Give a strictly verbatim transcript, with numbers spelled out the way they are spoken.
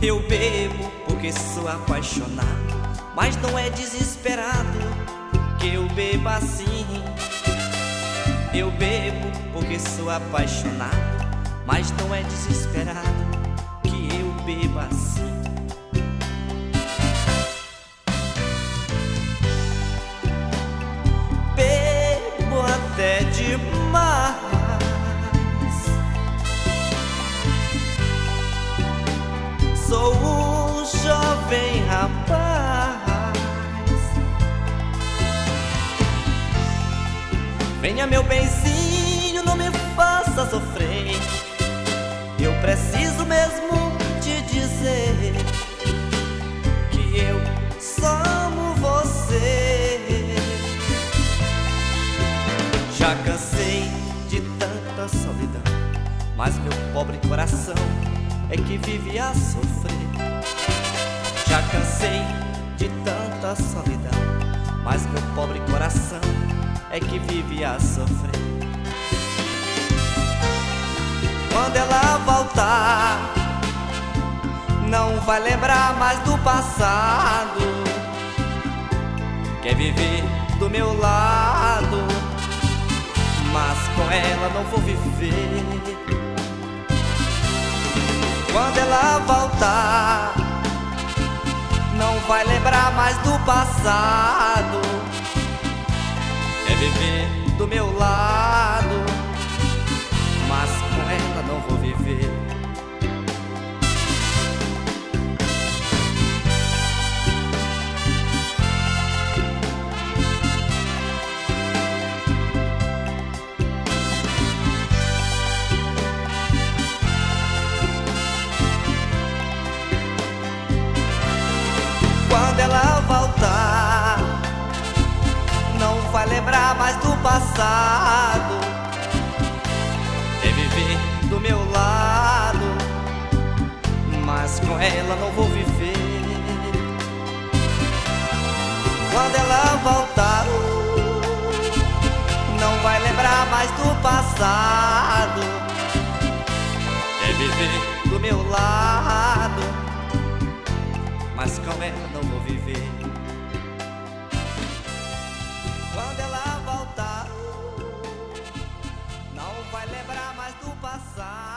Eu bebo porque sou apaixonado, mas não é desesperado que eu beba assim. Eu bebo porque sou apaixonado, mas não é desesperado que eu beba assim. Bebo até demais, sou um jovem rapaz. Venha meu benzinho, não me faça sofrer. Eu preciso mesmo te dizer que eu só amo você. Já cansei de tanta solidão, mas meu pobre coração é que vive a sofrer. Já cansei de tanta solidão, mas meu pobre coração é que vive a sofrer. Quando ela voltar, não vai lembrar mais do passado. Quer viver do meu lado, mas com ela não vou viver. Quando ela voltar, não vai lembrar mais do passado. Quer viver do meu lado, mas com ela não vou viver. Quando ela voltar, não vai lembrar mais do passado. Quer viver do meu lado, mas com ela não vou viver. Quando ela voltar, não vai lembrar mais do passado. Quer viver do meu lado, mas com ela não vou viver. Quando ela voltar, não vai lembrar mais do passado.